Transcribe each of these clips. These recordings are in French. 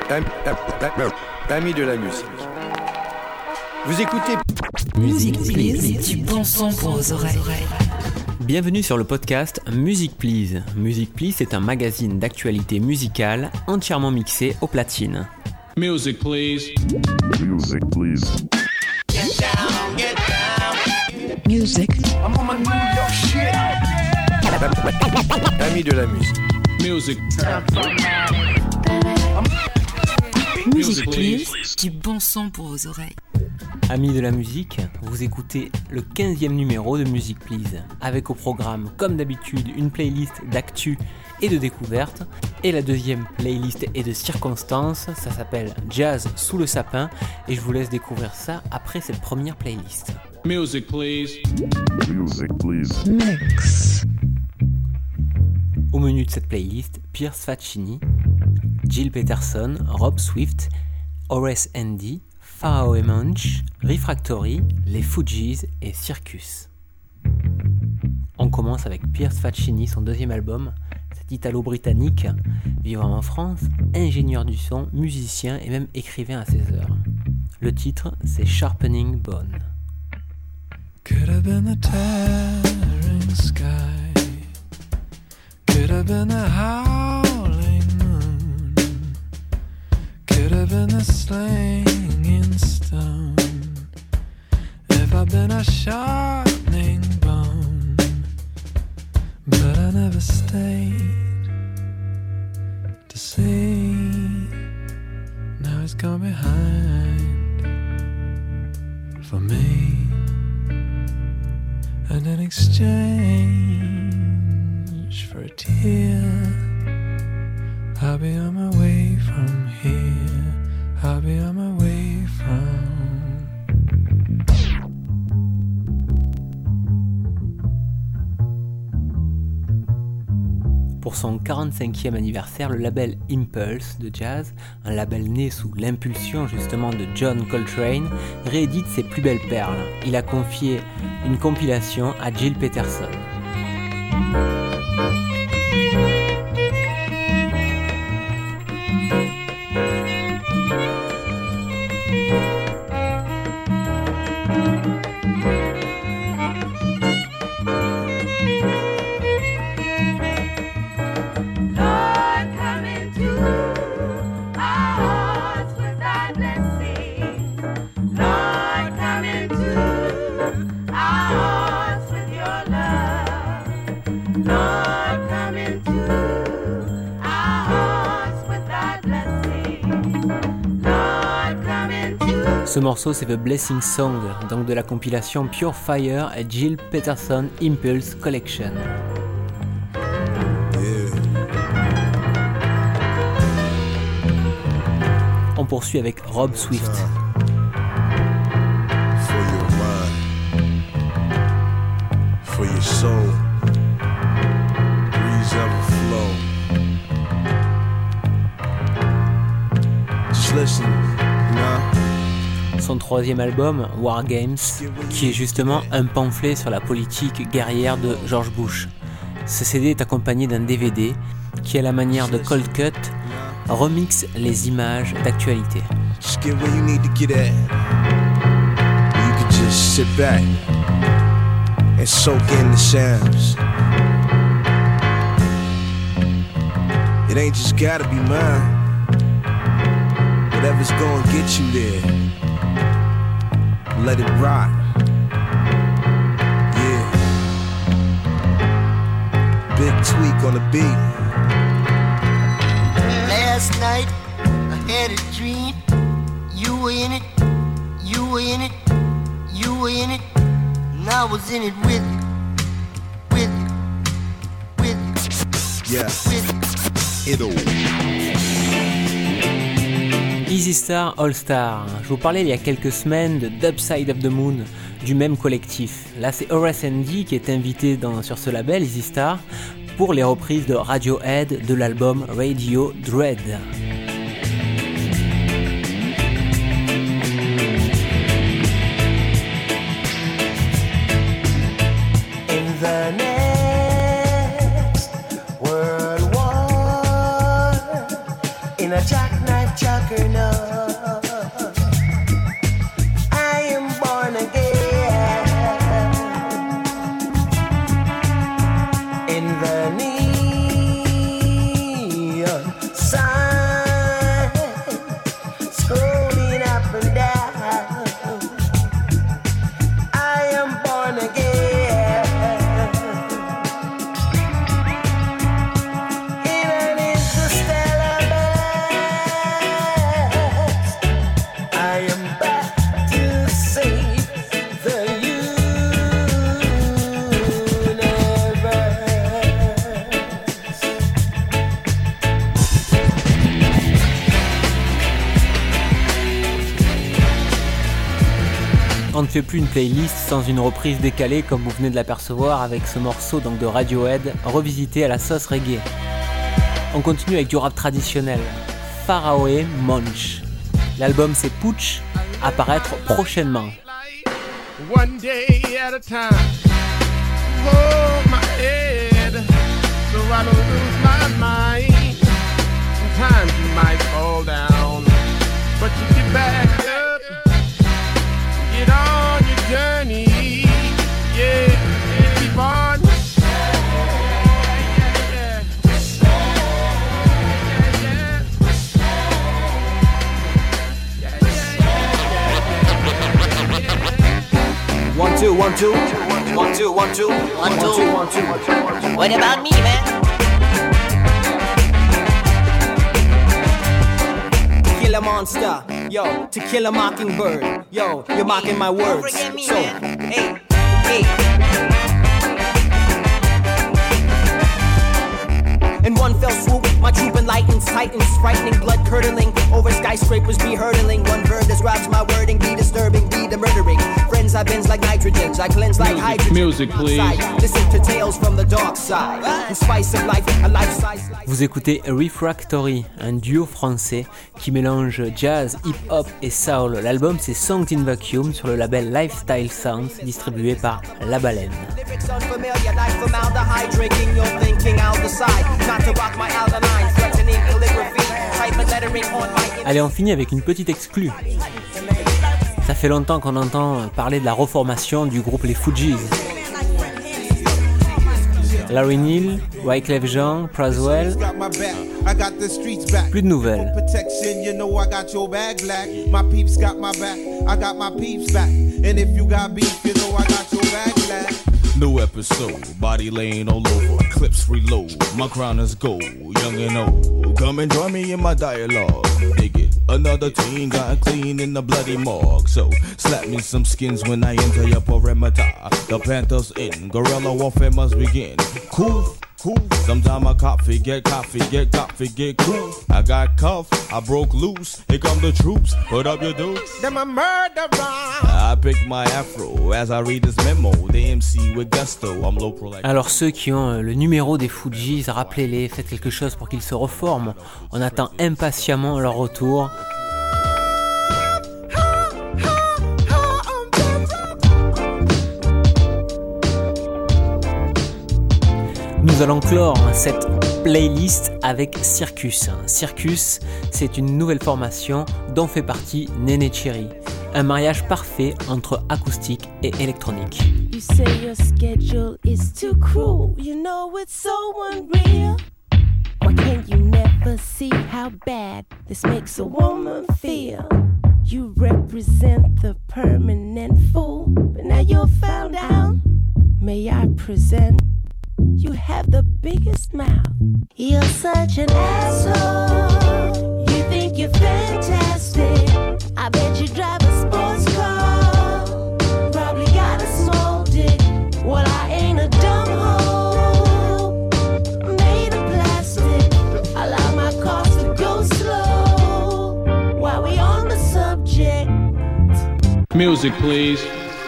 Amis de la musique. Vous écoutez Music Please, du bon son pour vos oreilles. Bienvenue sur le podcast Music Please. Music Please est un magazine d'actualité musicale entièrement mixé aux platines. Music please. Music please. Get down. Music. I'm on my New York shit. Amis de la musique. Music. Music Please, du bon son pour vos oreilles. Amis de la musique, vous écoutez le 15e numéro de Music Please, avec au programme, comme d'habitude, une playlist d'actu et de découvertes, et la deuxième playlist est de circonstances, ça s'appelle Jazz sous le sapin, et je vous laisse découvrir ça après cette première playlist. Music please. Music please. Mix. Au menu de cette playlist, Piers Faccini, Jill Peterson, Rob Swift, Horace Andy, Pharoah Monch, Refractory, les Fugees et Circus. On commence avec Piers Faccini, son deuxième album, cet italo-britannique, vivant en France, ingénieur du son, musicien et même écrivain à ses heures. Le titre, c'est Sharpening Bone. Could have been the tearing sky, could have been the howling moon, could have been the slinging stone, if I'd been a sharpening bone, but I never stayed to see, now it's gone behind for me. And in exchange for a tear, I'll be on my way from here, I'll be on my way from. Pour son 45e anniversaire, le label Impulse de jazz, un label né sous l'impulsion justement de John Coltrane, réédite ses plus belles perles. Il a confié une compilation à Jill Peterson. Ce morceau, c'est The Blessing Song, donc de la compilation Pure Fire et Jill Peterson Impulse Collection. On poursuit avec Rob Swift. For your mind, for your soul, breeze ever flow. Just listen, Son troisième album, War Games, qui est justement un pamphlet sur la politique guerrière de George Bush. Ce CD est accompagné d'un DVD qui, à la manière de Cold Cut, remixe les images d'actualité. Just get where you need to get at. You can just sit back and soak in the sounds. It ain't just gotta be mine. Whatever's gonna get you there, let it rock. Yeah. Big tweak on the beat. Last night I had a dream. You were in it, you were in it, you were in it, and I was in it with you, with you, with you, Yeah. with you. It'll. Easy Star All Star. Je vous parlais il y a quelques semaines de Dub Side of the Moon, du même collectif. Là, c'est Horace Andy qui est invité sur ce label Easy Star pour les reprises de Radiohead de l'album Radio Dread. In the next world war, in a jackknife job enough. I am born again in the neon sun, scrolling up and down. I am born again in an interstellar blast. I am back to save the universe. On ne fait plus une playlist sans une reprise décalée comme vous venez de l'apercevoir avec ce morceau donc de Radiohead revisité à la sauce reggae. On continue avec du rap traditionnel, Faraway Munch. L'album c'est Pooch, à paraître prochainement. One day at a time. Hold my head so I don't lose my mind. Sometimes you might fall down, but you get back up. Get on your journey. Yeah, keep on. One, two, one, two. One, two, one, two. One, two. One, two, one, two. What about me, man? Kill a monster, yo, to kill a mockingbird, yo, you're mocking my words. Don't forget me, So, man. Hey. in one fell swoop, my troop enlightens titans, frightening, blood curdling, over skyscrapers be hurtling. One verb describes my wording, be disturbing, be the murdering. Friends I bends like nitrogens, I cleanse like hydrogen. Music, please. Listen to tales from the dark side. In spice of life, a life-size life. Vous écoutez Refractory, un duo français qui mélange jazz, hip-hop et soul. L'album c'est Songs in Vacuum sur le label Lifestyle Sounds distribué par La Baleine. Lyrics unfamiliar, like formaldehyde, drinking your thinking, I'll decide not to rock my alanine, threatening calligraphy, type of lettering on my... Allez, on finit avec une petite exclue. Ça fait longtemps qu'on entend parler de la reformation du groupe Les Fugees. Larry Neal, Wyclef Jean, Praswell, plus de nouvelles. Protection, you know I got your bag black. My peeps got my back, I got my peeps back. And if you got beef, you know I got your bag black. New episode, body laying all over, clips reload, my crown is gold, young and old. Come and join me in my dialogue, dig it. Another teen got clean in the bloody morgue. So slap me some skins when I enter your perimeter. The Panthers in, guerrilla warfare must begin. Cool. Sometime I coffee, get cool. I got cuff, I broke loose. Here come the troops, put up your dukes. Them a murderer. I pick my afro as I read this memo. The MC with gusto, I'm low pro like. Alors ceux qui ont le numéro des Fugees, rappelez-les, faites quelque chose pour qu'ils se reforment. On attend impatiemment leur retour. Nous allons clore cette playlist avec Circus. Circus, c'est une nouvelle formation dont fait partie Néné Cherry. Un mariage parfait entre acoustique et électronique. You say your schedule is too cruel. You know it's so unreal. Why can't you never see how bad this makes a woman feel? You represent the permanent fool, but now you're found out. May I present? You have the biggest mouth. You're such an asshole. You think you're fantastic. I bet you drive a sports car. Probably got a small dick. Well, I ain't a dumb hoe. Made of plastic. Allow my cars to go slow. While we on the subject. Music, please.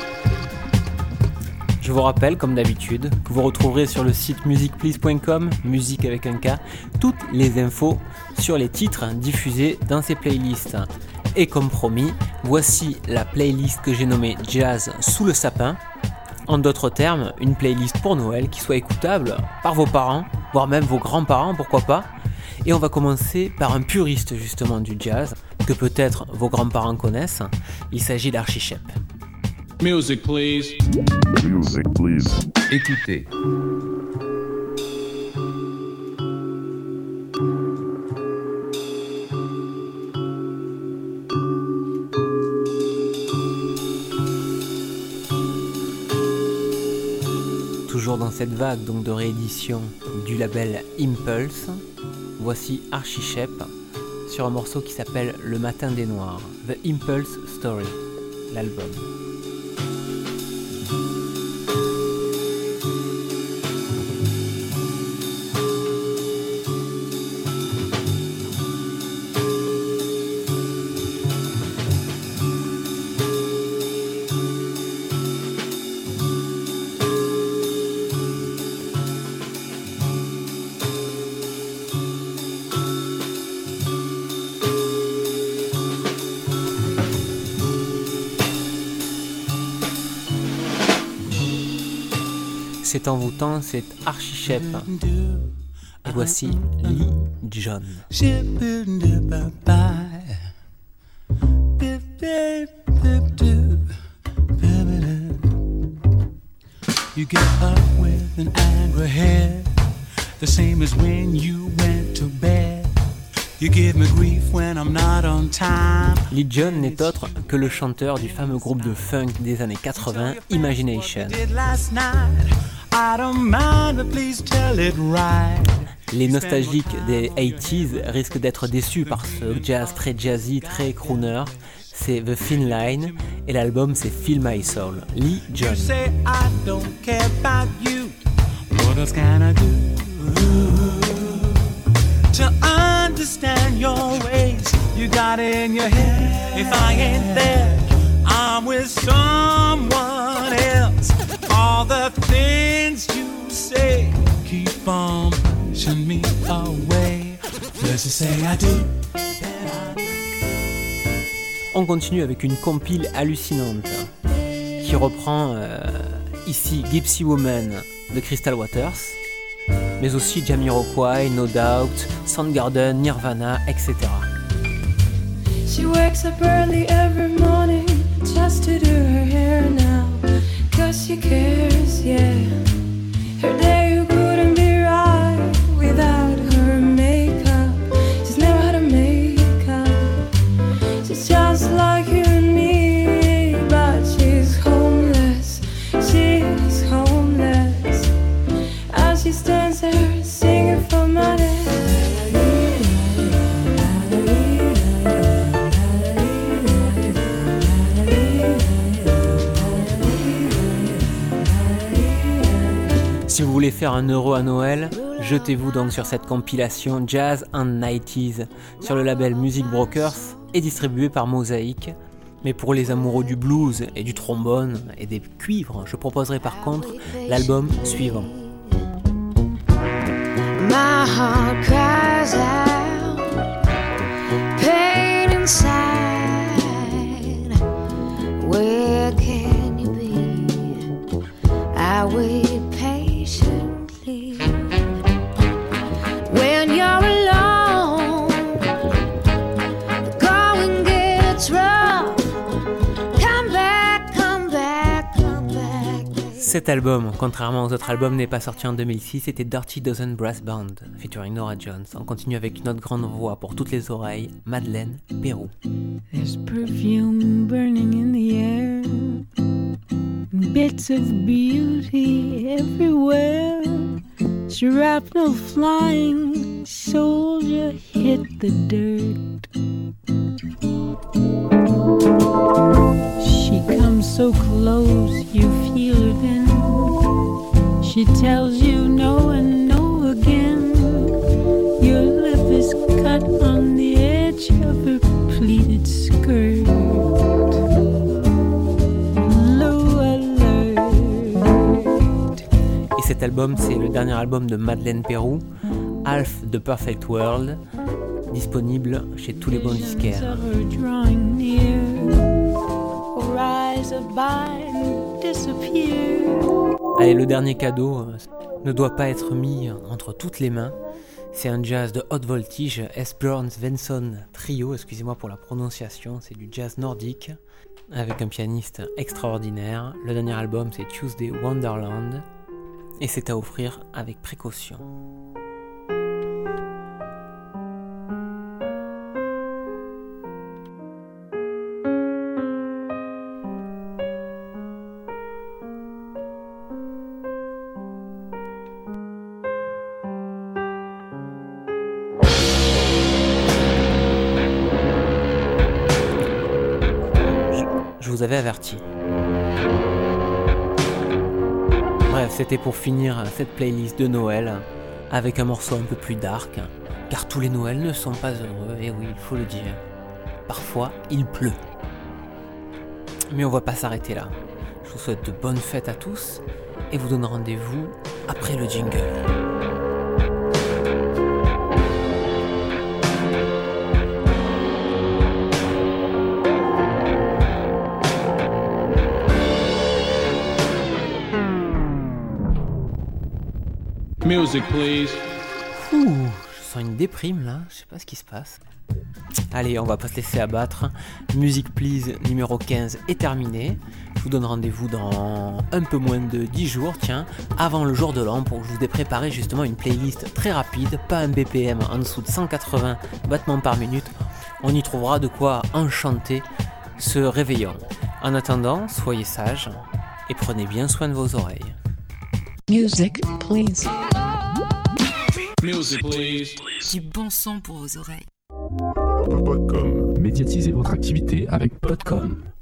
Je vous rappelle, comme d'habitude, que vous retrouverez sur le site musicplease.com, musique avec un K, toutes les infos sur les titres diffusés dans ces playlists. Et comme promis, voici la playlist que j'ai nommée Jazz sous le sapin. En d'autres termes, une playlist pour Noël qui soit écoutable par vos parents, voire même vos grands-parents, pourquoi pas. Et on va commencer par un puriste justement du jazz, que peut-être vos grands-parents connaissent. Il s'agit d'Archie Shepp. Music, please. Music, please. Écoutez. Toujours dans cette vague donc de réédition du label Impulse, voici Archie Shepp sur un morceau qui s'appelle Le Matin des Noirs, The Impulse Story, l'album. C'est envoûtant, c'est Archie Shepp. Et voici Lee John. You get up with an angry head, the same as when you went to bed. You give me grief when I'm not on time. Lee John n'est autre que le chanteur du fameux groupe de funk des années 80, Imagination. Les nostalgiques des 80s risquent d'être déçus par ce jazz très jazzy, très crooner. C'est The Thin Line et l'album c'est Feel My Soul. Lee John. To understand your ways, you got it in your head. If I ain't there, I'm with someone else. All the things you say keep on pushing me away. First you say I do. On continue avec une compile hallucinante qui reprend ici Gypsy Woman de Crystal Waters, mais aussi Jamiroquai, No Doubt, Soundgarden, Nirvana, etc. She wakes up early every morning just to do her hair now, 'cause she cares, yeah. Her day couldn't be right without her makeup. She's never had a makeup. She's just like you and me, but she's homeless. She's homeless. As she stands there singing for money. Si vous voulez faire un euro à Noël, jetez-vous donc sur cette compilation Jazz and 90s sur le label Music Brokers et distribué par Mosaic. Mais pour les amoureux du blues et du trombone et des cuivres, je proposerai par contre l'album suivant. My heart cries out, pain inside. Where can you be? I wait patiently. When you're alone, the going gets rough. Come back, come back, come back. Cet album, contrairement aux autres albums, n'est pas sorti en 2006, c'était Dirty Dozen Brass Band, featuring Nora Jones. On continue avec une autre grande voix pour toutes les oreilles, Madeleine Peyroux. There's perfume burning in the air, bits of beauty everywhere, shrapnel flying, soldier hit the dirt. She comes so close, you feel her then. She tells you no and no again. Your lip is cut on the edge of her pleated skirt. Low alert. Et cet album, c'est le dernier album de Madeleine Peyroux, Half the Perfect World, disponible chez tous les bons disquaires. Disappear. Allez, le dernier cadeau ne doit pas être mis entre toutes les mains. C'est un jazz de haute voltige, S. Björn Svensson Trio, excusez-moi pour la prononciation, c'est du jazz nordique, avec un pianiste extraordinaire. Le dernier album c'est Tuesday Wonderland, et c'est à offrir avec précaution. Je vous avais averti. Bref, c'était pour finir cette playlist de Noël avec un morceau un peu plus dark, car tous les Noëls ne sont pas heureux, et oui, il faut le dire. Parfois, il pleut. Mais on va pas s'arrêter là. Je vous souhaite de bonnes fêtes à tous, et vous donne rendez-vous après le jingle. Music, please. Je sens une déprime là, je sais pas ce qui se passe. Allez, on va pas se laisser abattre. Music Please numéro 15 est terminé. Je vous donne rendez-vous dans un peu moins de 10 jours, tiens, avant le jour de l'an, pour que je vous ai préparé justement une playlist très rapide, pas un BPM en dessous de 180 battements par minute. On y trouvera de quoi enchanter ce réveillon. En attendant, soyez sages et prenez bien soin de vos oreilles. Music, please. Music, please. Du bon son pour vos oreilles. Médiatisez votre activité avec Podcom.